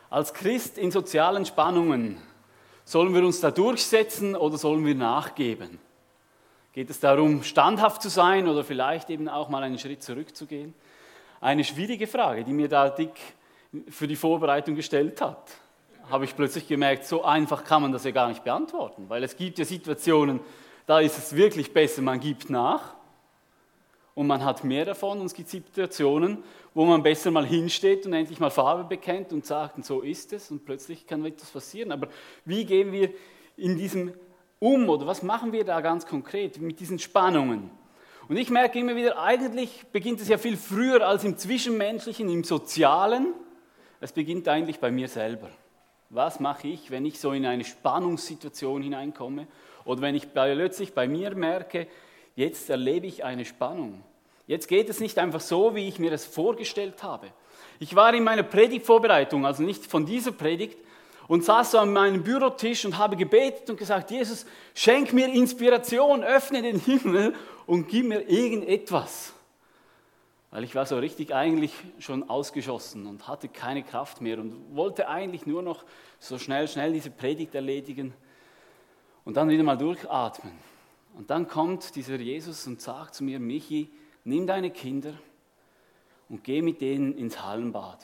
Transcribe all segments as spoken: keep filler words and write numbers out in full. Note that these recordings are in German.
Als Christ in sozialen Spannungen, sollen wir uns da durchsetzen oder sollen wir nachgeben? Geht es darum, standhaft zu sein oder vielleicht eben auch mal einen Schritt zurückzugehen? Eine schwierige Frage, die mir da Dick für die Vorbereitung gestellt hat. Habe ich plötzlich gemerkt, so einfach kann man das ja gar nicht beantworten, weil es gibt ja Situationen, da ist es wirklich besser, man gibt nach und man hat mehr davon, und es gibt Situationen, wo man besser mal hinsteht und endlich mal Farbe bekennt und sagt, und so ist es, und plötzlich kann etwas passieren. Aber wie gehen wir in diesem um, oder was machen wir da ganz konkret mit diesen Spannungen? Und ich merke immer wieder, eigentlich beginnt es ja viel früher als im Zwischenmenschlichen, im Sozialen. Es beginnt eigentlich bei mir selber. Was mache ich, wenn ich so in eine Spannungssituation hineinkomme? Oder wenn ich plötzlich bei mir merke, jetzt erlebe ich eine Spannung. Jetzt geht es nicht einfach so, wie ich mir das vorgestellt habe. Ich war in meiner Predigtvorbereitung, also nicht von dieser Predigt, und saß so an meinem Bürotisch und habe gebetet und gesagt, Jesus, schenk mir Inspiration, öffne den Himmel und gib mir irgendetwas. Weil ich war so richtig eigentlich schon ausgeschossen und hatte keine Kraft mehr und wollte eigentlich nur noch so schnell, schnell diese Predigt erledigen und dann wieder mal durchatmen. Und dann kommt dieser Jesus und sagt zu mir, Michi, nimm deine Kinder und geh mit denen ins Hallenbad.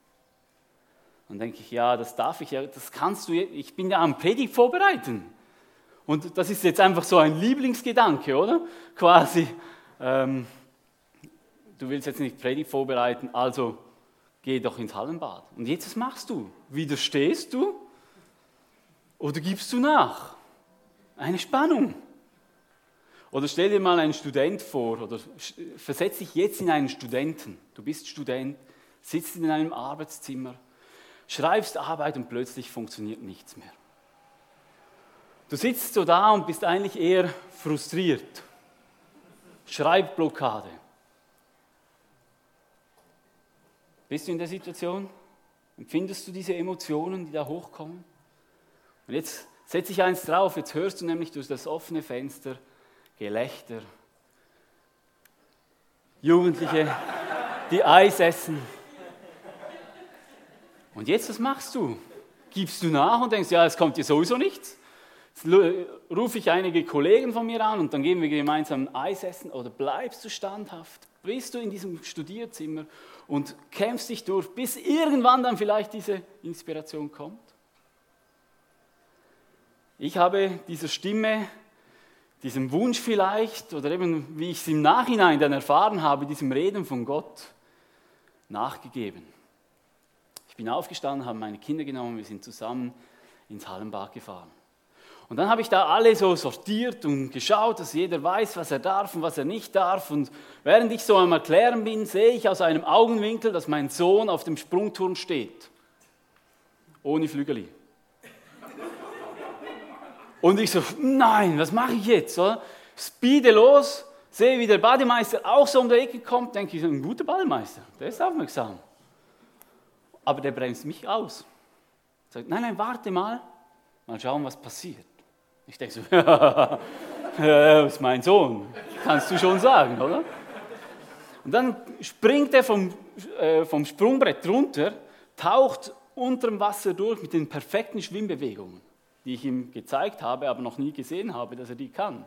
Dann denke ich, ja, das darf ich ja, das kannst du, ich bin ja am Predigt vorbereiten. Und das ist jetzt einfach so ein Lieblingsgedanke, oder? Quasi, ähm, du willst jetzt nicht Predigt vorbereiten, also geh doch ins Hallenbad. Und jetzt, was machst du? Widerstehst du oder gibst du nach? Eine Spannung. Oder stell dir mal einen Student vor, oder versetz dich jetzt in einen Studenten. Du bist Student, sitzt in einem Arbeitszimmer, schreibst Arbeit und plötzlich funktioniert nichts mehr. Du sitzt so da und bist eigentlich eher frustriert. Schreibblockade. Bist du in der Situation? Empfindest du diese Emotionen, die da hochkommen? Und jetzt setze ich eins drauf, jetzt hörst du nämlich durch das offene Fenster Gelächter, Jugendliche, die Eis essen. Und jetzt, was machst du? Gibst du nach und denkst, ja, es kommt dir sowieso nichts? Jetzt rufe ich einige Kollegen von mir an und dann gehen wir gemeinsam Eis essen, oder bleibst du standhaft? Bist du in diesem Studierzimmer und kämpfst dich durch, bis irgendwann dann vielleicht diese Inspiration kommt? Ich habe dieser Stimme, diesem Wunsch vielleicht, oder eben wie ich es im Nachhinein dann erfahren habe, diesem Reden von Gott, nachgegeben. Ich bin aufgestanden, habe meine Kinder genommen, wir sind zusammen ins Hallenbad gefahren. Und dann habe ich da alle so sortiert und geschaut, dass jeder weiß, was er darf und was er nicht darf. Und während ich so am Erklären bin, sehe ich aus einem Augenwinkel, dass mein Sohn auf dem Sprungturm steht. Ohne Flügeli. Und ich so, nein, was mache ich jetzt? Oder? Speede los, sehe, wie der Bademeister auch so um die Ecke kommt, denke ich, ein guter Bademeister, der ist aufmerksam. Aber der bremst mich aus. Sagt, nein, nein, warte mal, mal schauen, was passiert. Ich denke so, das ist mein Sohn, kannst du schon sagen, oder? Und dann springt er vom, äh, vom Sprungbrett runter, taucht unter dem Wasser durch mit den perfekten Schwimmbewegungen, die ich ihm gezeigt habe, aber noch nie gesehen habe, dass er die kann.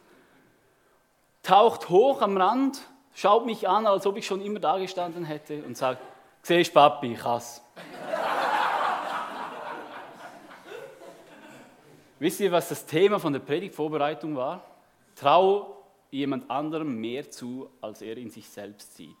Taucht hoch am Rand, schaut mich an, als ob ich schon immer da gestanden hätte und sagt, siehst Papi, ich has. Wisst ihr, was das Thema von der Predigtvorbereitung war? Trau jemand anderem mehr zu, als er in sich selbst sieht.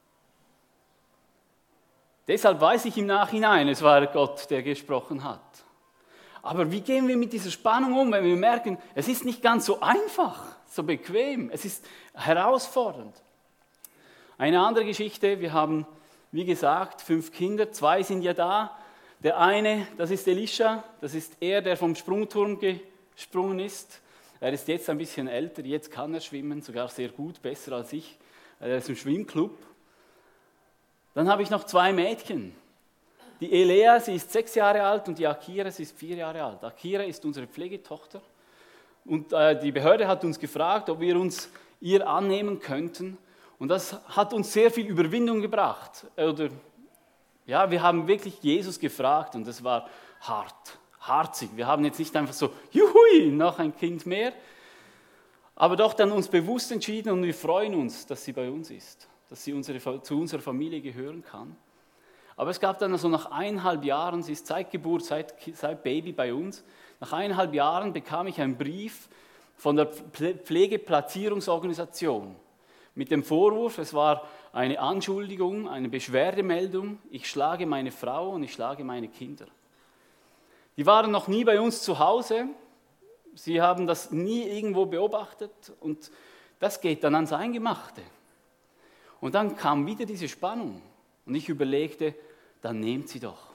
Deshalb weiß ich im Nachhinein, es war Gott, der gesprochen hat. Aber wie gehen wir mit dieser Spannung um, wenn wir merken, es ist nicht ganz so einfach, so bequem, es ist herausfordernd. Eine andere Geschichte, wir haben, wie gesagt, fünf Kinder, zwei sind ja da. Der eine, das ist Elisha, das ist er, der vom Sprungturm gesprungen ist. Er ist jetzt ein bisschen älter, jetzt kann er schwimmen, sogar sehr gut, besser als ich. Er ist im Schwimmclub. Dann habe ich noch zwei Mädchen. Die Elea, sie ist sechs Jahre alt, und die Akira, sie ist vier Jahre alt. Akira ist unsere Pflegetochter. Und äh, die Behörde hat uns gefragt, ob wir uns ihr annehmen könnten. Und das hat uns sehr viel Überwindung gebracht. Oder Ja, wir haben wirklich Jesus gefragt und das war hart, harzig. Wir haben jetzt nicht einfach so, juhui, noch ein Kind mehr, aber doch dann uns bewusst entschieden und wir freuen uns, dass sie bei uns ist, dass sie unsere, zu unserer Familie gehören kann. Aber es gab dann also nach eineinhalb Jahren, sie ist seit Geburt, seit, seit Baby bei uns, nach eineinhalb Jahren bekam ich einen Brief von der Pflegeplatzierungsorganisation mit dem Vorwurf, es war eine Anschuldigung, eine Beschwerdemeldung, ich schlage meine Frau und ich schlage meine Kinder. Die waren noch nie bei uns zu Hause, sie haben das nie irgendwo beobachtet und das geht dann ans Eingemachte. Und dann kam wieder diese Spannung und ich überlegte, dann nehmt sie doch.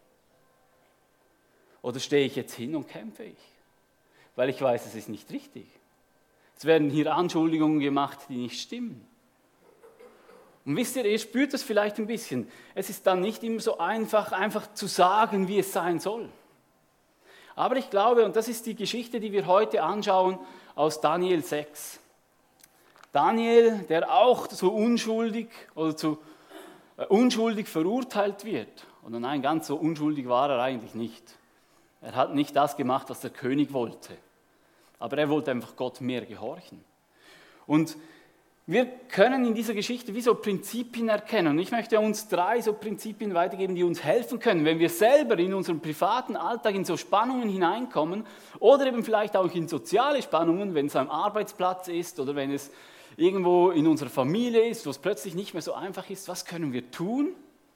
Oder stehe ich jetzt hin und kämpfe ich? Weil ich weiß, es ist nicht richtig. Es werden hier Anschuldigungen gemacht, die nicht stimmen. Und wisst ihr, ihr spürt das vielleicht ein bisschen. Es ist dann nicht immer so einfach, einfach zu sagen, wie es sein soll. Aber ich glaube, und das ist die Geschichte, die wir heute anschauen, aus Daniel sechs. Daniel, der auch so unschuldig oder zu äh, unschuldig verurteilt wird. Und nein, ganz so unschuldig war er eigentlich nicht. Er hat nicht das gemacht, was der König wollte. Aber er wollte einfach Gott mehr gehorchen. Und wir können in dieser Geschichte wie so Prinzipien erkennen. Und ich möchte uns drei so Prinzipien weitergeben, die uns helfen können, wenn wir selber in unserem privaten Alltag in so Spannungen hineinkommen oder eben vielleicht auch in soziale Spannungen, wenn es am Arbeitsplatz ist oder wenn es irgendwo in unserer Familie ist, wo es plötzlich nicht mehr so einfach ist. Was können wir tun,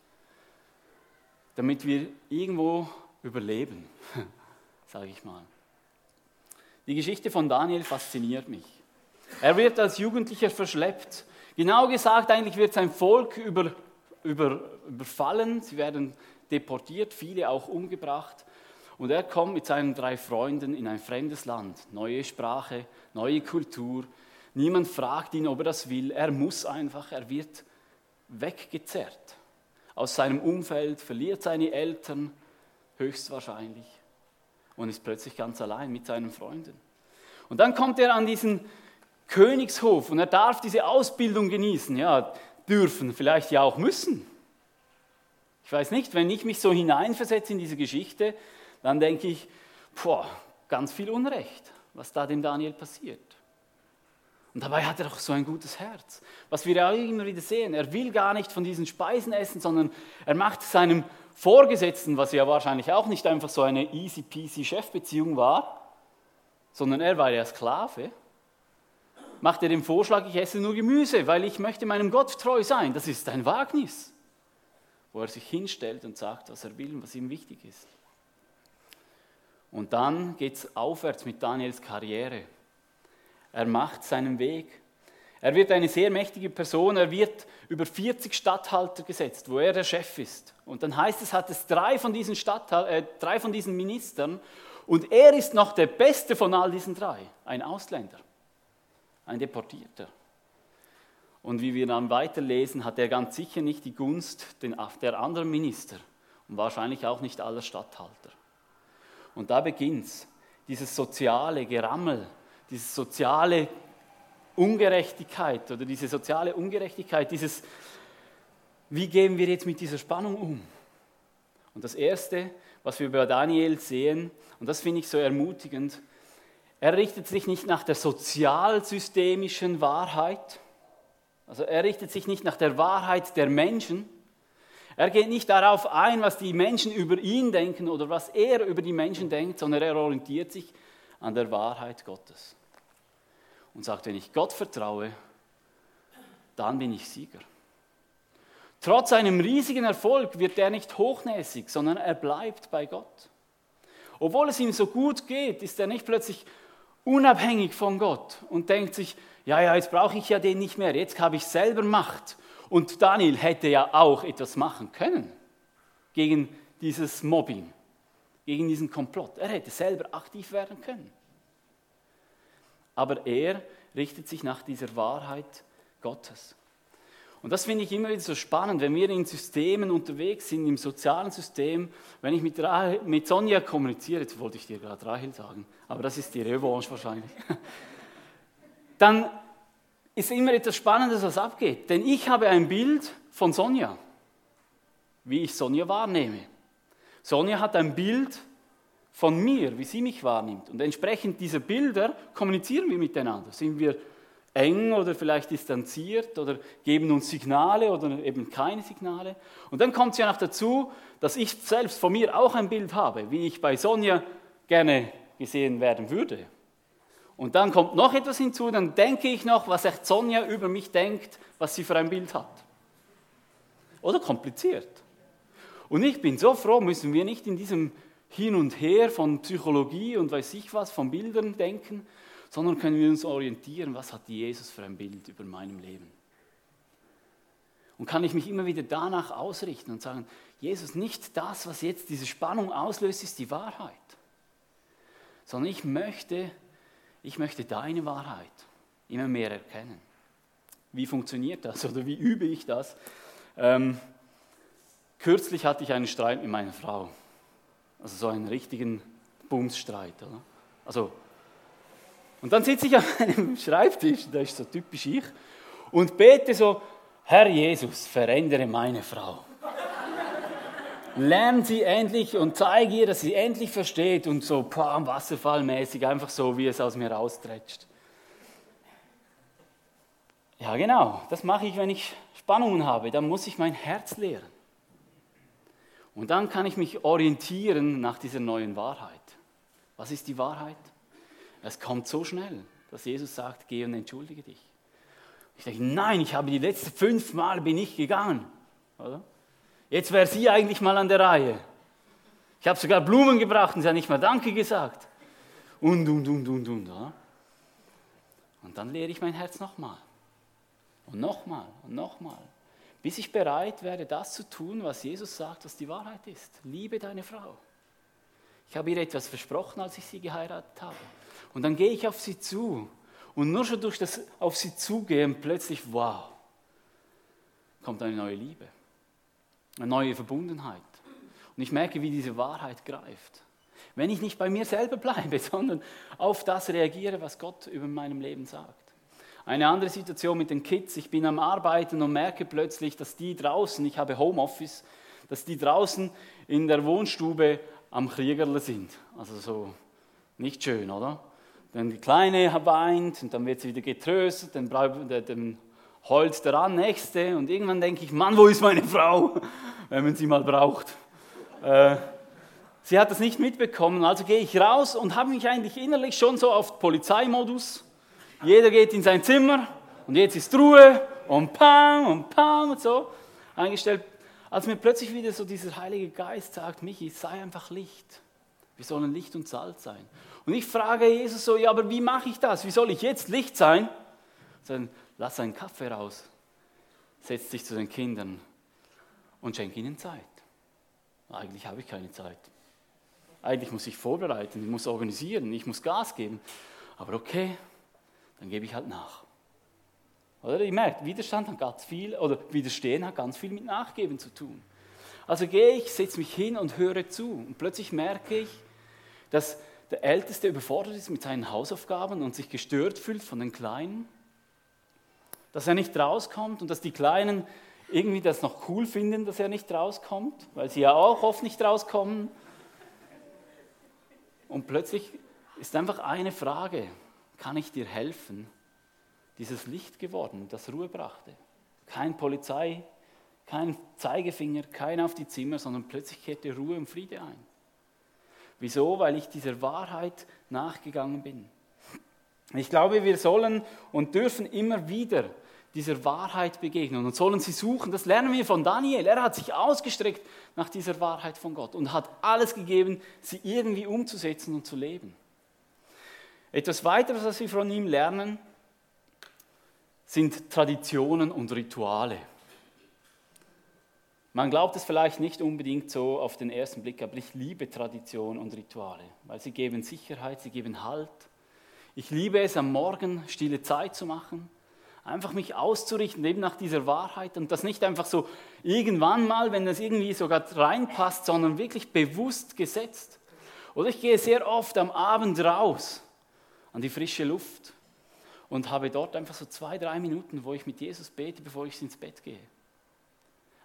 damit wir irgendwo überleben, sage ich mal. Die Geschichte von Daniel fasziniert mich. Er wird als Jugendlicher verschleppt. Genau gesagt, eigentlich wird sein Volk über, über, überfallen. Sie werden deportiert, viele auch umgebracht. Und er kommt mit seinen drei Freunden in ein fremdes Land. Neue Sprache, neue Kultur. Niemand fragt ihn, ob er das will. Er muss einfach, er wird weggezerrt aus seinem Umfeld, verliert seine Eltern höchstwahrscheinlich und ist plötzlich ganz allein mit seinen Freunden. Und dann kommt er an diesen Königshof und er darf diese Ausbildung genießen. Ja, dürfen, vielleicht ja auch müssen. Ich weiß nicht, wenn ich mich so hineinversetze in diese Geschichte, dann denke ich, boah, ganz viel Unrecht, was da dem Daniel passiert. Und dabei hat er doch so ein gutes Herz. Was wir ja immer wieder sehen, er will gar nicht von diesen Speisen essen, sondern er macht seinem Vorgesetzten, was ja wahrscheinlich auch nicht einfach so eine easy peasy Chefbeziehung war, sondern er war ja Sklave, macht er den Vorschlag, ich esse nur Gemüse, weil ich möchte meinem Gott treu sein. Das ist ein Wagnis, wo er sich hinstellt und sagt, was er will und was ihm wichtig ist. Und dann geht es aufwärts mit Daniels Karriere. Er macht seinen Weg. Er wird eine sehr mächtige Person, er wird über vierzig Statthalter gesetzt, wo er der Chef ist. Und dann heißt es, hat es drei von diesen, Statthal- äh, drei von diesen Ministern und er ist noch der Beste von all diesen drei, ein Ausländer, ein Deportierter. Und wie wir dann weiterlesen, hat er ganz sicher nicht die Gunst der anderen Minister und wahrscheinlich auch nicht aller Statthalter. Und da beginnt es, dieses soziale Gerammel, diese soziale Ungerechtigkeit oder diese soziale Ungerechtigkeit, dieses, wie gehen wir jetzt mit dieser Spannung um? Und das Erste, was wir bei Daniel sehen, und das finde ich so ermutigend, er richtet sich nicht nach der sozialsystemischen Wahrheit, also er richtet sich nicht nach der Wahrheit der Menschen, er geht nicht darauf ein, was die Menschen über ihn denken oder was er über die Menschen denkt, sondern er orientiert sich an der Wahrheit Gottes. Und sagt, wenn ich Gott vertraue, dann bin ich Sieger. Trotz einem riesigen Erfolg wird er nicht hochnäsig, sondern er bleibt bei Gott. Obwohl es ihm so gut geht, ist er nicht plötzlich unabhängig von Gott und denkt sich, ja, ja, jetzt brauche ich ja den nicht mehr, jetzt habe ich selber Macht. Und Daniel hätte ja auch etwas machen können gegen dieses Mobbing, gegen diesen Komplott. Er hätte selber aktiv werden können. Aber er richtet sich nach dieser Wahrheit Gottes. Und das finde ich immer wieder so spannend, wenn wir in Systemen unterwegs sind, im sozialen System, wenn ich mit, Rahel, mit Sonja kommuniziere, jetzt wollte ich dir gerade Rahel sagen, aber das ist die Revanche wahrscheinlich, dann ist immer etwas Spannendes, was abgeht. Denn ich habe ein Bild von Sonja. wie ich Sonja wahrnehme. Sonja hat ein Bild von mir, wie sie mich wahrnimmt. Und entsprechend dieser Bilder kommunizieren wir miteinander. Sind wir eng oder vielleicht distanziert oder geben uns Signale oder eben keine Signale. Und dann kommt es ja noch dazu, dass ich selbst von mir auch ein Bild habe, wie ich bei Sonja gerne gesehen werden würde. Und dann kommt noch etwas hinzu, dann denke ich noch, was echt Sonja über mich denkt, was sie für ein Bild hat. Oder kompliziert. Und ich bin so froh, müssen wir nicht in diesem Hin und Her von Psychologie und weiß ich was, von Bildern denken, sondern können wir uns orientieren, was hat Jesus für ein Bild über meinem Leben. Und kann ich mich immer wieder danach ausrichten und sagen, Jesus, nicht das, was jetzt diese Spannung auslöst, ist die Wahrheit, sondern ich möchte, ich möchte deine Wahrheit immer mehr erkennen. Wie funktioniert das oder wie übe ich das? Ähm, kürzlich hatte ich einen Streit mit meiner Frau, also so einen richtigen Bumsstreit. Oder? Also, und dann sitze ich an einem Schreibtisch, das ist so typisch ich, und bete so, Herr Jesus, verändere meine Frau. Lern sie endlich und zeige ihr, dass sie endlich versteht und so pam, wasserfallmäßig, einfach so, wie es aus mir raustretscht. Ja genau, das mache ich, wenn ich Spannungen habe, dann muss ich mein Herz lehren. Und dann kann ich mich orientieren nach dieser neuen Wahrheit. Was ist die Wahrheit? Es kommt so schnell, dass Jesus sagt, geh und entschuldige dich. Ich denke, nein, ich habe die letzten fünf Mal bin ich gegangen. Oder? Jetzt wäre sie eigentlich mal an der Reihe. Ich habe sogar Blumen gebracht und sie hat nicht mal Danke gesagt. Und, und, und, und, und. Oder? Und dann lehre ich mein Herz nochmal. Und nochmal und nochmal. Bis ich bereit werde, das zu tun, was Jesus sagt, was die Wahrheit ist. Liebe deine Frau. Ich habe ihr etwas versprochen, als ich sie geheiratet habe. Und dann gehe ich auf sie zu. Und nur schon durch das auf sie zugehen, plötzlich, wow, kommt eine neue Liebe. Eine neue Verbundenheit. Und ich merke, wie diese Wahrheit greift. Wenn ich nicht bei mir selber bleibe, sondern auf das reagiere, was Gott über meinem Leben sagt. Eine andere Situation mit den Kids. Ich bin am Arbeiten und merke plötzlich, dass die draußen, ich habe Homeoffice, dass die draußen in der Wohnstube am Kriegerle sind. Also so nicht schön, oder? Dann die Kleine weint und dann wird sie wieder getröstet, dann, dann heult der Nächste und irgendwann denke ich, Mann, wo ist meine Frau, wenn man sie mal braucht. Äh, sie hat das nicht mitbekommen, also gehe ich raus und habe mich eigentlich innerlich schon so auf Polizeimodus. Jeder geht in sein Zimmer und jetzt ist Ruhe und pam und pam und so eingestellt. Als mir plötzlich wieder so dieser Heilige Geist sagt, Michi, sei einfach Licht. Wir sollen Licht und Salz sein. Und ich frage Jesus so, ja, aber wie mache ich das? Wie soll ich jetzt Licht sein? Dann lass einen Kaffee raus, setz dich zu den Kindern und schenk ihnen Zeit. Eigentlich habe ich keine Zeit. Eigentlich muss ich vorbereiten, ich muss organisieren, ich muss Gas geben. Aber okay, dann gebe ich halt nach. Oder ihr merkt, Widerstand hat ganz viel, oder Widerstehen hat ganz viel mit Nachgeben zu tun. Also gehe ich, setze mich hin und höre zu. Und plötzlich merke ich, dass der Älteste überfordert ist mit seinen Hausaufgaben und sich gestört fühlt von den Kleinen. Dass er nicht rauskommt und dass die Kleinen irgendwie das noch cool finden, dass er nicht rauskommt, weil sie ja auch oft nicht rauskommen. Und plötzlich ist einfach eine Frage, kann ich dir helfen? Dieses Licht geworden, das Ruhe brachte. Kein Polizei, kein Zeigefinger, kein auf die Zimmer, sondern plötzlich kehrte Ruhe und Friede ein. Wieso? Weil ich dieser Wahrheit nachgegangen bin. Ich glaube, wir sollen und dürfen immer wieder dieser Wahrheit begegnen und sollen sie suchen. Das lernen wir von Daniel. Er hat sich ausgestreckt nach dieser Wahrheit von Gott und hat alles gegeben, sie irgendwie umzusetzen und zu leben. Etwas weiteres, was wir von ihm lernen, sind Traditionen und Rituale. Man glaubt es vielleicht nicht unbedingt so auf den ersten Blick, aber ich liebe Tradition und Rituale, weil sie geben Sicherheit, sie geben Halt. Ich liebe es, am Morgen stille Zeit zu machen, einfach mich auszurichten, eben nach dieser Wahrheit und das nicht einfach so irgendwann mal, wenn das irgendwie sogar reinpasst, sondern wirklich bewusst gesetzt. Oder ich gehe sehr oft am Abend raus an die frische Luft und habe dort einfach so zwei, drei Minuten, wo ich mit Jesus bete, bevor ich ins Bett gehe.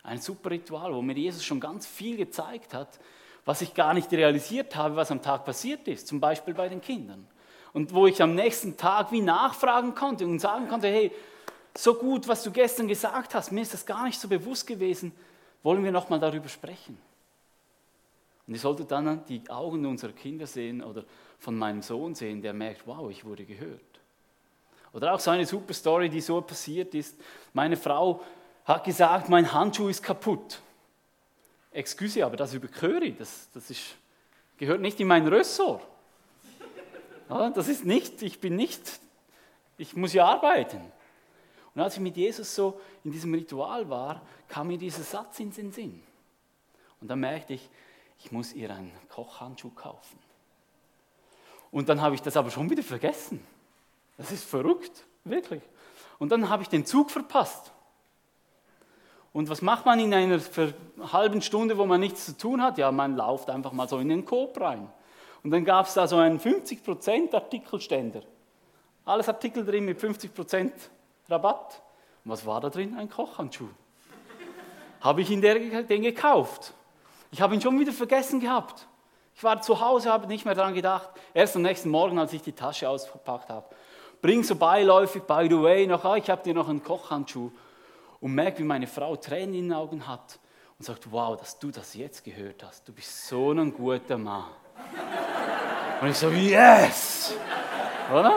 Ein super Ritual, wo mir Jesus schon ganz viel gezeigt hat, was ich gar nicht realisiert habe, was am Tag passiert ist, zum Beispiel bei den Kindern. Und wo ich am nächsten Tag wie nachfragen konnte und sagen konnte, hey, so gut, was du gestern gesagt hast, mir ist das gar nicht so bewusst gewesen, wollen wir nochmal darüber sprechen. Und ihr solltet dann die Augen unserer Kinder sehen oder von meinem Sohn sehen, der merkt, wow, ich wurde gehört. Oder auch so eine super Story, die so passiert ist. Meine Frau hat gesagt, mein Handschuh ist kaputt. Excuse, aber das über Curry, das, das ist, gehört nicht in mein Ressort. Ja, das ist nicht, ich bin nicht, ich muss ja arbeiten. Und als ich mit Jesus so in diesem Ritual war, kam mir dieser Satz in den Sinn. Und dann merkte ich, ich muss ihr einen Kochhandschuh kaufen. Und dann habe ich das aber schon wieder vergessen. Das ist verrückt, wirklich. Und dann habe ich den Zug verpasst. Und was macht man in einer halben Stunde, wo man nichts zu tun hat? Ja, man läuft einfach mal so in den Coop rein. Und dann gab es da so einen fünfzig Prozent Artikelständer. Alles Artikel drin mit fünfzig Prozent Rabatt. Und was war da drin? Ein Kochhandschuh. Habe ich ihn den gekauft. Ich habe ihn schon wieder vergessen gehabt. Ich war zu Hause, habe nicht mehr daran gedacht. Erst am nächsten Morgen, als ich die Tasche ausgepackt habe. Bring so beiläufig, by the way, noch, ah, ich habe dir noch einen Kochhandschuh. Und merke, wie meine Frau Tränen in den Augen hat und sagt, wow, dass du das jetzt gehört hast. Du bist so ein guter Mann. Und ich so, yes! Oder?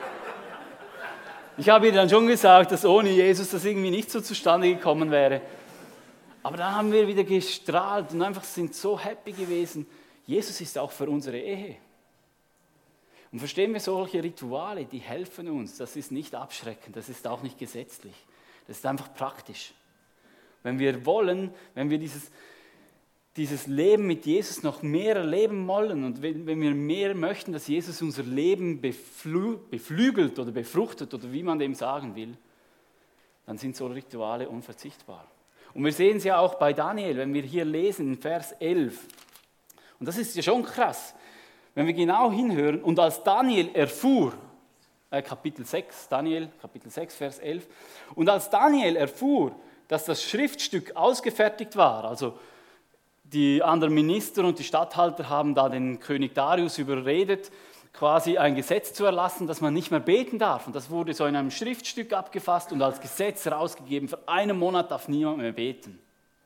Ich habe ihr dann schon gesagt, dass ohne Jesus das irgendwie nicht so zustande gekommen wäre. Aber dann haben wir wieder gestrahlt und einfach sind so happy gewesen. Jesus ist auch für unsere Ehe. Und verstehen wir solche Rituale, die helfen uns. Das ist nicht abschreckend, das ist auch nicht gesetzlich. Das ist einfach praktisch. Wenn wir wollen, wenn wir dieses, dieses Leben mit Jesus noch mehr erleben wollen und wenn, wenn wir mehr möchten, dass Jesus unser Leben beflü- beflügelt oder befruchtet oder wie man dem sagen will, dann sind so Rituale unverzichtbar. Und wir sehen es ja auch bei Daniel, wenn wir hier lesen in Vers elf. Und das ist ja schon krass, wenn wir genau hinhören. Und als Daniel erfuhr, äh, Kapitel sechs, Daniel, Kapitel sechs, Vers elf. Und als Daniel erfuhr, dass das Schriftstück ausgefertigt war, also die anderen Minister und die Statthalter haben da den König Darius überredet, quasi ein Gesetz zu erlassen, dass man nicht mehr beten darf. Und das wurde so in einem Schriftstück abgefasst und als Gesetz herausgegeben, für einen Monat darf niemand mehr beten.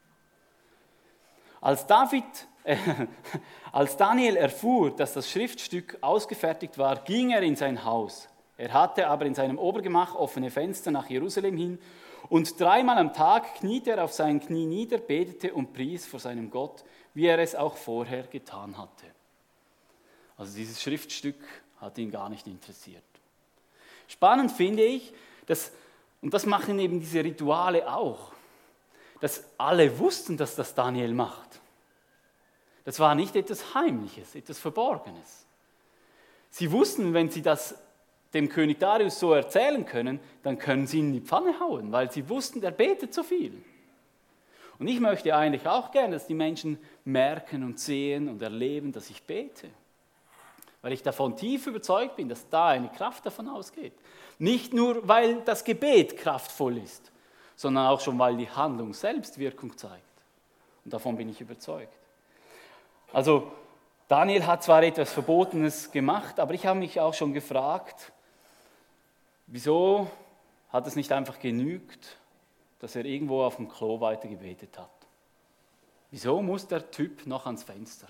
Als, David, äh, als Daniel erfuhr, dass das Schriftstück ausgefertigt war, ging er in sein Haus. Er hatte aber in seinem Obergemach offene Fenster nach Jerusalem hin und dreimal am Tag kniete er auf seinen Knie nieder, betete und pries vor seinem Gott, wie er es auch vorher getan hatte. Also dieses Schriftstück hat ihn gar nicht interessiert. Spannend finde ich, dass, und das machen eben diese Rituale auch, dass alle wussten, dass das Daniel macht. Das war nicht etwas Heimliches, etwas Verborgenes. Sie wussten, wenn sie das dem König Darius so erzählen können, dann können sie ihn in die Pfanne hauen, weil sie wussten, er betet so viel. Und ich möchte eigentlich auch gerne, dass die Menschen merken und sehen und erleben, dass ich bete. Weil ich davon tief überzeugt bin, dass da eine Kraft davon ausgeht. Nicht nur, weil das Gebet kraftvoll ist, sondern auch schon, weil die Handlung selbst Wirkung zeigt. Und davon bin ich überzeugt. Also Daniel hat zwar etwas Verbotenes gemacht, aber ich habe mich auch schon gefragt, wieso hat es nicht einfach genügt, dass er irgendwo auf dem Klo weiter gebetet hat? Wieso muss der Typ noch ans Fenster?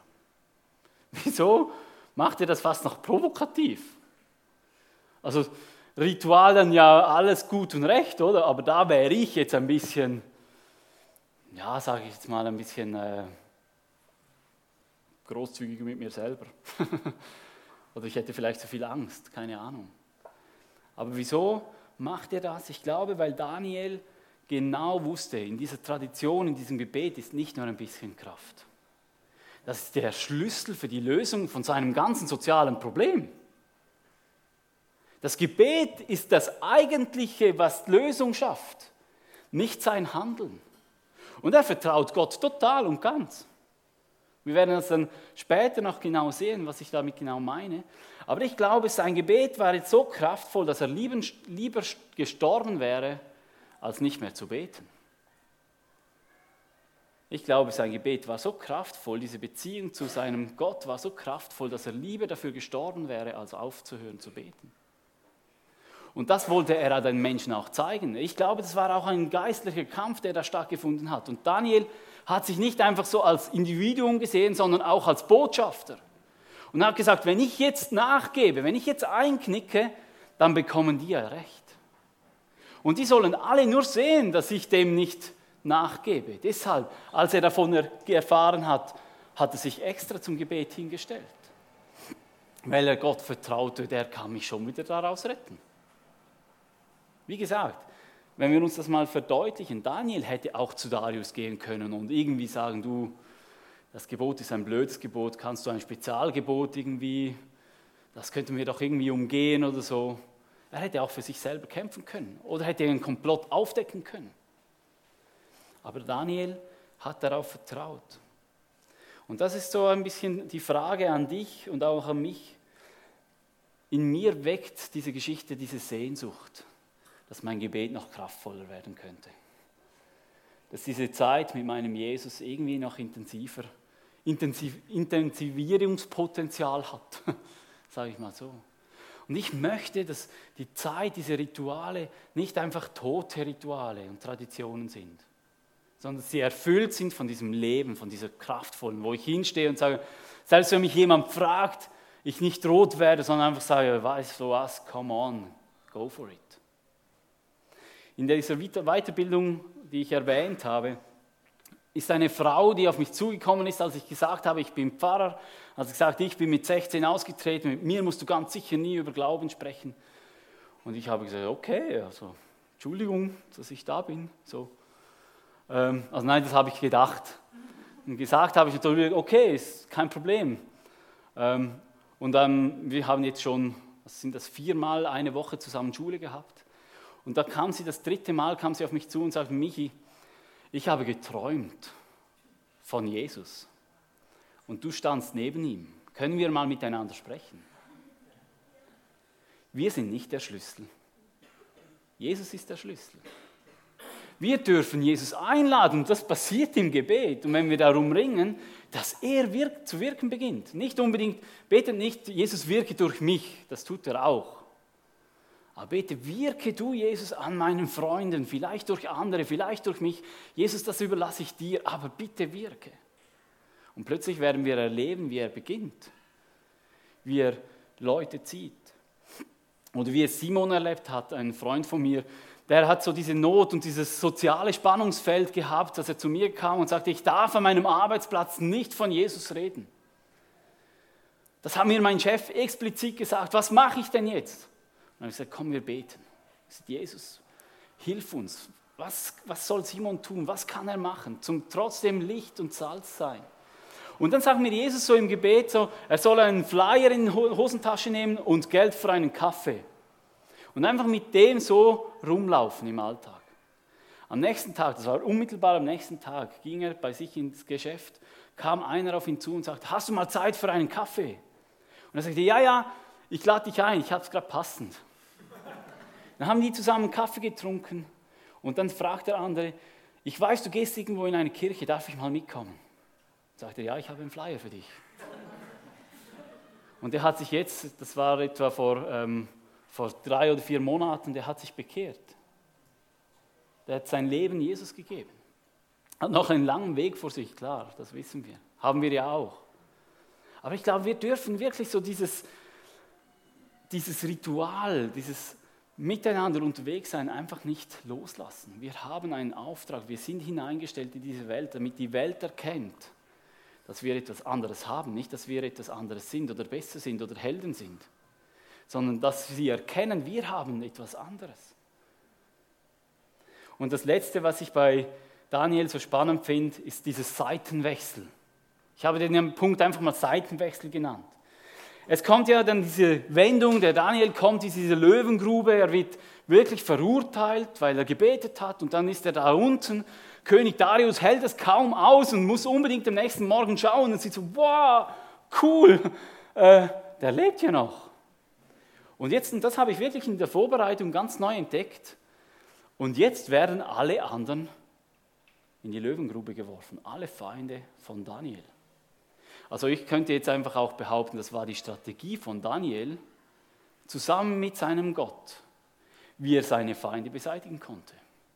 Wieso macht er das fast noch provokativ? Also Ritual dann ja alles gut und recht, oder? Aber da wäre ich jetzt ein bisschen, ja, sage ich jetzt mal, ein bisschen äh, großzügiger mit mir selber. Oder ich hätte vielleicht zu viel Angst, keine Ahnung. Aber wieso macht er das? Ich glaube, weil Daniel genau wusste, in dieser Tradition, in diesem Gebet ist nicht nur ein bisschen Kraft. Das ist der Schlüssel für die Lösung von seinem ganzen sozialen Problem. Das Gebet ist das Eigentliche, was Lösung schafft, nicht sein Handeln. Und er vertraut Gott total und ganz. Wir werden das dann später noch genau sehen, was ich damit genau meine. Aber ich glaube, sein Gebet war jetzt so kraftvoll, dass er lieber, lieber gestorben wäre, als nicht mehr zu beten. Ich glaube, sein Gebet war so kraftvoll, diese Beziehung zu seinem Gott war so kraftvoll, dass er lieber dafür gestorben wäre, als aufzuhören zu beten. Und das wollte er den Menschen auch zeigen. Ich glaube, das war auch ein geistlicher Kampf, der da stattgefunden hat. Und Daniel hat sich nicht einfach so als Individuum gesehen, sondern auch als Botschafter. Und er hat gesagt, wenn ich jetzt nachgebe, wenn ich jetzt einknicke, dann bekommen die ja recht. Und die sollen alle nur sehen, dass ich dem nicht nachgebe. Deshalb, als er davon erfahren hat, hat er sich extra zum Gebet hingestellt. Weil er Gott vertraute, der kann mich schon wieder daraus retten. Wie gesagt, wenn wir uns das mal verdeutlichen, Daniel hätte auch zu Darius gehen können und irgendwie sagen, du, das Gebot ist ein blödes Gebot, kannst du ein Spezialgebot irgendwie, das könnten wir doch irgendwie umgehen oder so. Er hätte auch für sich selber kämpfen können oder hätte einen Komplott aufdecken können. Aber Daniel hat darauf vertraut. Und das ist so ein bisschen die Frage an dich und auch an mich. In mir weckt diese Geschichte diese Sehnsucht, dass mein Gebet noch kraftvoller werden könnte. Dass diese Zeit mit meinem Jesus irgendwie noch intensiver, intensiv, Intensivierungspotenzial hat, sage ich mal so. Und ich möchte, dass die Zeit, diese Rituale nicht einfach tote Rituale und Traditionen sind, sondern dass sie erfüllt sind von diesem Leben, von dieser kraftvollen, wo ich hinstehe und sage, selbst wenn mich jemand fragt, ich nicht rot werde, sondern einfach sage, weißt du was, come on, go for it. In dieser Weiterbildung, die ich erwähnt habe, ist eine Frau, die auf mich zugekommen ist, als ich gesagt habe, ich bin Pfarrer, als ich gesagt habe, ich bin mit sechzehn ausgetreten, mit mir musst du ganz sicher nie über Glauben sprechen. Und ich habe gesagt, okay, also Entschuldigung, dass ich da bin. So. Ähm, also nein, das habe ich gedacht. Und gesagt habe ich natürlich, okay, ist kein Problem. Ähm, und ähm, wir haben jetzt schon, was sind das, viermal eine Woche zusammen Schule gehabt. Und da kam sie, das dritte Mal kam sie auf mich zu und sagte, Michi, ich habe geträumt von Jesus. Und du standst neben ihm. Können wir mal miteinander sprechen? Wir sind nicht der Schlüssel. Jesus ist der Schlüssel. Wir dürfen Jesus einladen und das passiert im Gebet. Und wenn wir darum ringen, dass er wirkt, zu wirken beginnt. Nicht unbedingt, betet nicht, Jesus wirke durch mich, das tut er auch. Aber bete, wirke du, Jesus, an meinen Freunden, vielleicht durch andere, vielleicht durch mich. Jesus, das überlasse ich dir, aber bitte wirke. Und plötzlich werden wir erleben, wie er beginnt, wie er Leute zieht. Oder wie es Simon erlebt hat, ein Freund von mir, der hat so diese Not und dieses soziale Spannungsfeld gehabt, dass er zu mir kam und sagte, ich darf an meinem Arbeitsplatz nicht von Jesus reden. Das hat mir mein Chef explizit gesagt, was mache ich denn jetzt? Und dann habe ich gesagt, komm, wir beten. Ich sagte, Jesus, hilf uns. Was, was soll Simon tun? Was kann er machen? Zum trotzdem Licht und Salz sein. Und dann sagt mir Jesus so im Gebet, so, er soll einen Flyer in die Hosentasche nehmen und Geld für einen Kaffee. Und einfach mit dem so rumlaufen im Alltag. Am nächsten Tag, das war unmittelbar am nächsten Tag, ging er bei sich ins Geschäft, kam einer auf ihn zu und sagte, hast du mal Zeit für einen Kaffee? Und er sagte, ja, ja, ich lade dich ein, ich habe es gerade passend. Dann haben die zusammen einen Kaffee getrunken und dann fragt der andere, ich weiß, du gehst irgendwo in eine Kirche, darf ich mal mitkommen? Sagt er, ja, ich habe einen Flyer für dich. Und der hat sich jetzt, das war etwa vor, ähm, vor drei oder vier Monaten, der hat sich bekehrt. Der hat sein Leben Jesus gegeben. Hat noch einen langen Weg vor sich, klar, das wissen wir. Haben wir ja auch. Aber ich glaube, wir dürfen wirklich so dieses, dieses Ritual, dieses Miteinander unterwegs sein, einfach nicht loslassen. Wir haben einen Auftrag, wir sind hineingestellt in diese Welt, damit die Welt erkennt, dass wir etwas anderes haben. Nicht, dass wir etwas anderes sind oder besser sind oder Helden sind, sondern dass sie erkennen, wir haben etwas anderes. Und das Letzte, was ich bei Daniel so spannend finde, ist dieses Seitenwechsel. Ich habe den Punkt einfach mal Seitenwechsel genannt. Es kommt ja dann diese Wendung, der Daniel kommt in diese Löwengrube, er wird wirklich verurteilt, weil er gebetet hat und dann ist er da unten. König Darius hält es kaum aus und muss unbedingt am nächsten Morgen schauen und sieht so, wow, cool, äh, der lebt ja noch. Und jetzt, und das habe ich wirklich in der Vorbereitung ganz neu entdeckt, und jetzt werden alle anderen in die Löwengrube geworfen. Alle Feinde von Daniel. Also ich könnte jetzt einfach auch behaupten, das war die Strategie von Daniel, zusammen mit seinem Gott, wie er seine Feinde beseitigen konnte.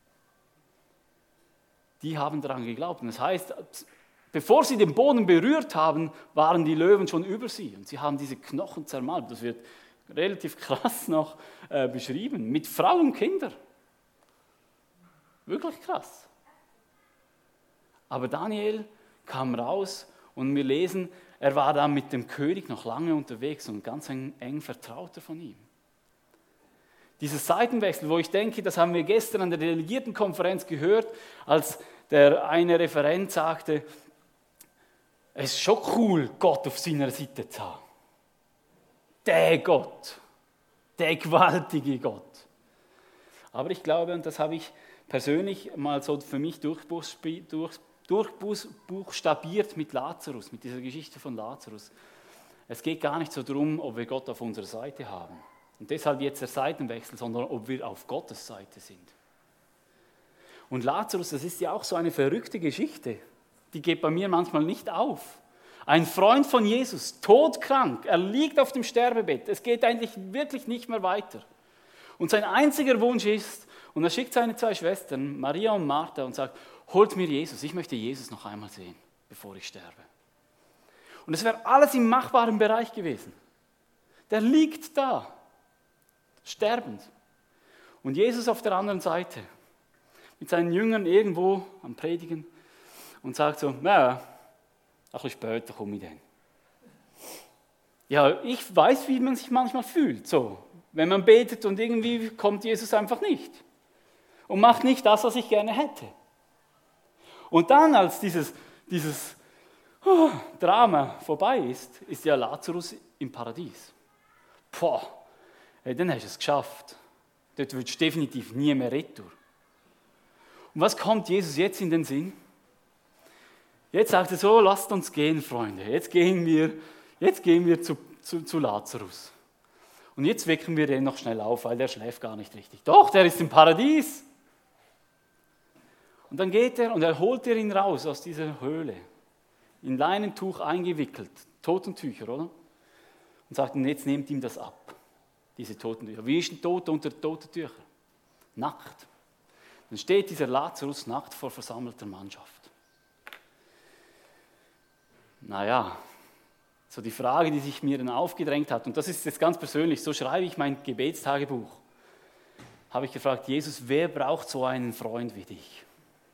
Die haben daran geglaubt. Und das heißt, bevor sie den Boden berührt haben, waren die Löwen schon über sie. Und sie haben diese Knochen zermalmt. Das wird relativ krass noch äh, beschrieben. Mit Frau und Kindern. Wirklich krass. Aber Daniel kam raus und wir lesen, er war dann mit dem König noch lange unterwegs und ganz eng, eng Vertrauter von ihm. Dieser Seitenwechsel, wo ich denke, das haben wir gestern an der Delegiertenkonferenz gehört, als der eine Referent sagte, es ist schon cool, Gott auf seiner Seite zu haben. Der Gott, der gewaltige Gott. Aber ich glaube, und das habe ich persönlich mal so für mich durchbuchstabiert mit Lazarus, mit dieser Geschichte von Lazarus. Es geht gar nicht so darum, ob wir Gott auf unserer Seite haben. Und deshalb jetzt der Seitenwechsel, sondern ob wir auf Gottes Seite sind. Und Lazarus, das ist ja auch so eine verrückte Geschichte. Die geht bei mir manchmal nicht auf. Ein Freund von Jesus, todkrank, er liegt auf dem Sterbebett. Es geht eigentlich wirklich nicht mehr weiter. Und sein einziger Wunsch ist, und er schickt seine zwei Schwestern, Maria und Martha, und sagt, holt mir Jesus, ich möchte Jesus noch einmal sehen, bevor ich sterbe. Und es wäre alles im machbaren Bereich gewesen. Der liegt da, sterbend. Und Jesus auf der anderen Seite, mit seinen Jüngern irgendwo am Predigen und sagt so, naja, ein bisschen später komme ich dann. Ja, ich weiß, wie man sich manchmal fühlt, so, wenn man betet und irgendwie kommt Jesus einfach nicht und macht nicht das, was ich gerne hätte. Und dann, als dieses, dieses oh, Drama vorbei ist, ist ja Lazarus im Paradies. Boah, hey, dann hast du es geschafft. Dort willst du definitiv nie mehr retour. Und was kommt Jesus jetzt in den Sinn? Jetzt sagt er so, lasst uns gehen, Freunde. Jetzt gehen wir, jetzt gehen wir zu, zu, zu Lazarus. Und jetzt wecken wir den noch schnell auf, weil der schläft gar nicht richtig. Doch, der ist im Paradies. Und dann geht er und er holt er ihn raus aus dieser Höhle. In Leinentuch eingewickelt, Totentücher, oder? Und sagt, und jetzt nehmt ihm das ab, diese Totentücher. Wie ist ein Toter unter Totentüchern? Nackt. Dann steht dieser Lazarus nackt vor versammelter Mannschaft. Naja, so die Frage, die sich mir dann aufgedrängt hat, und das ist jetzt ganz persönlich, so schreibe ich mein Gebetstagebuch, habe ich gefragt, Jesus, wer braucht so einen Freund wie dich?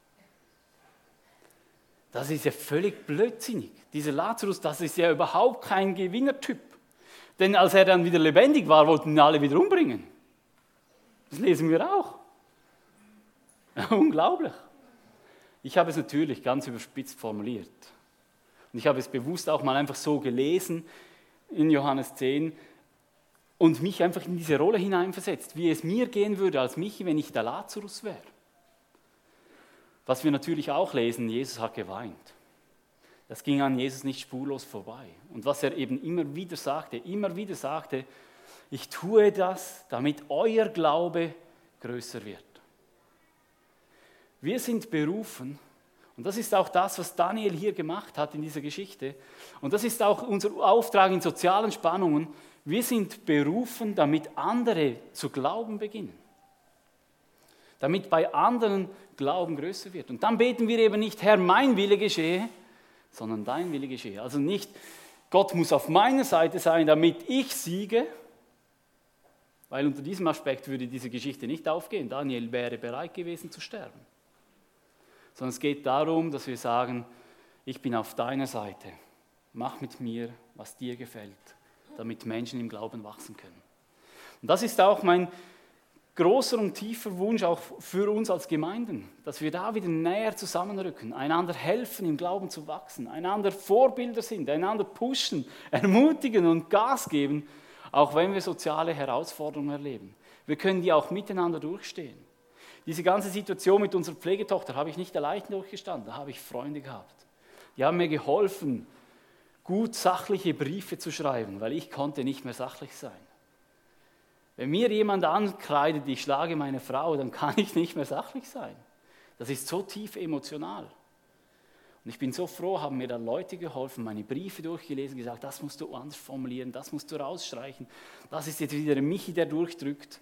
Das ist ja völlig blödsinnig. Dieser Lazarus, das ist ja überhaupt kein Gewinnertyp. Denn als er dann wieder lebendig war, wollten ihn alle wieder umbringen. Das lesen wir auch. Unglaublich. Ich habe es natürlich ganz überspitzt formuliert. Und ich habe es bewusst auch mal einfach so gelesen in Johannes zehn und mich einfach in diese Rolle hineinversetzt, wie es mir gehen würde als Michi, wenn ich der Lazarus wäre. Was wir natürlich auch lesen, Jesus hat geweint. Das ging an Jesus nicht spurlos vorbei. Und was er eben immer wieder sagte, immer wieder sagte, ich tue das, damit euer Glaube größer wird. Wir sind berufen, und das ist auch das, was Daniel hier gemacht hat in dieser Geschichte, und das ist auch unser Auftrag in sozialen Spannungen, wir sind berufen, damit andere zu glauben beginnen. Damit bei anderen Glauben größer wird. Und dann beten wir eben nicht, Herr, mein Wille geschehe, sondern dein Wille geschehe. Also nicht, Gott muss auf meiner Seite sein, damit ich siege, weil unter diesem Aspekt würde diese Geschichte nicht aufgehen. Daniel wäre bereit gewesen zu sterben. Sondern es geht darum, dass wir sagen, ich bin auf deiner Seite. Mach mit mir, was dir gefällt, damit Menschen im Glauben wachsen können. Und das ist auch mein großer und tiefer Wunsch auch für uns als Gemeinden, dass wir da wieder näher zusammenrücken, einander helfen, im Glauben zu wachsen, einander Vorbilder sind, einander pushen, ermutigen und Gas geben, auch wenn wir soziale Herausforderungen erleben. Wir können die auch miteinander durchstehen. Diese ganze Situation mit unserer Pflegetochter habe ich nicht allein durchgestanden, da habe ich Freunde gehabt. Die haben mir geholfen, gut sachliche Briefe zu schreiben, weil ich konnte nicht mehr sachlich sein. Wenn mir jemand ankreidet, ich schlage meine Frau, dann kann ich nicht mehr sachlich sein. Das ist so tief emotional. Und ich bin so froh, haben mir da Leute geholfen, meine Briefe durchgelesen, gesagt, das musst du anders formulieren, das musst du rausstreichen, das ist jetzt wieder ein Michi, der durchdrückt.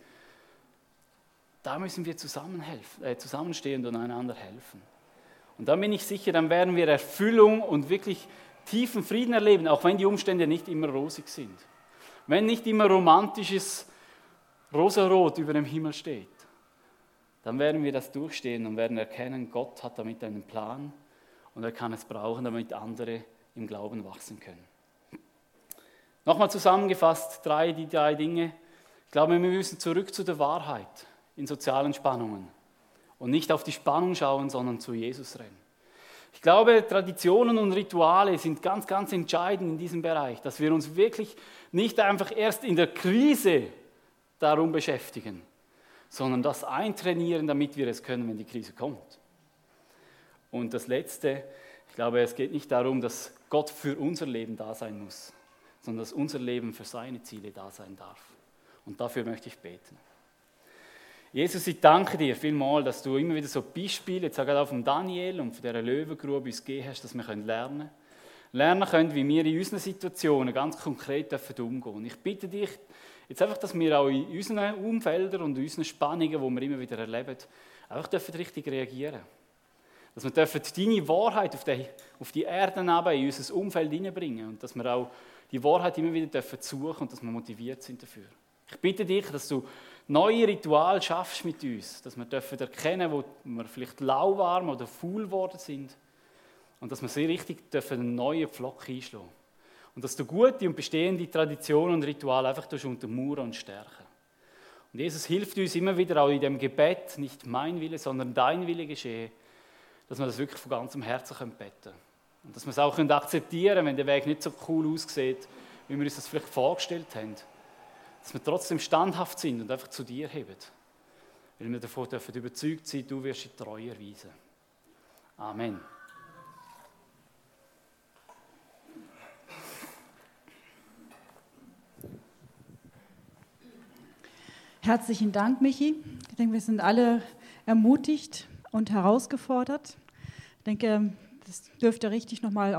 Da müssen wir zusammenhelfen, äh, zusammenstehen und einander helfen. Und dann bin ich sicher, dann werden wir Erfüllung und wirklich tiefen Frieden erleben, auch wenn die Umstände nicht immer rosig sind. Wenn nicht immer romantisches Rosarot über dem Himmel steht, dann werden wir das durchstehen und werden erkennen, Gott hat damit einen Plan und er kann es brauchen, damit andere im Glauben wachsen können. Nochmal zusammengefasst, drei, die drei Dinge. Ich glaube, wir müssen zurück zu der Wahrheit in sozialen Spannungen und nicht auf die Spannung schauen, sondern zu Jesus rennen. Ich glaube, Traditionen und Rituale sind ganz, ganz entscheidend in diesem Bereich, dass wir uns wirklich nicht einfach erst in der Krise darum beschäftigen, sondern das eintrainieren, damit wir es können, wenn die Krise kommt. Und das Letzte, ich glaube, es geht nicht darum, dass Gott für unser Leben da sein muss, sondern dass unser Leben für seine Ziele da sein darf. Und dafür möchte ich beten. Jesus, ich danke dir vielmals, dass du immer wieder so Beispiele, jetzt auch von Daniel und von dieser Löwengrube uns gegeben hast, dass wir lernen können. Lernen können, wie wir in unseren Situationen ganz konkret umgehen dürfen. Ich bitte dich jetzt einfach, dass wir auch in unseren Umfeldern und in unseren Spannungen, die wir immer wieder erleben, einfach dürfen richtig reagieren. Dass wir dürfen deine Wahrheit auf die, auf die Erde in unser Umfeld hineinbringen und dass wir auch die Wahrheit immer wieder dürfen suchen und dass wir motiviert sind dafür. Ich bitte dich, dass du neue Rituale schaffst mit uns, dass wir dürfen erkennen, wo wir vielleicht lauwarm oder faul geworden sind und dass wir sie richtig dürfen einen neuen Pflock einschlagen. Und dass du gute und bestehende Traditionen und Rituale einfach untermauern und stärken. Und Jesus hilft uns immer wieder auch in dem Gebet, nicht mein Wille, sondern dein Wille geschehe, dass wir das wirklich von ganzem Herzen beten können. Und dass wir es auch akzeptieren können, wenn der Weg nicht so cool aussieht, wie wir uns das vielleicht vorgestellt haben. Dass wir trotzdem standhaft sind und einfach zu dir heben. Weil wir davon dürfen überzeugt sein, du wirst die Treue erweisen. Amen. Herzlichen Dank, Michi. Ich denke, wir sind alle ermutigt und herausgefordert. Ich denke, das dürfte richtig nochmal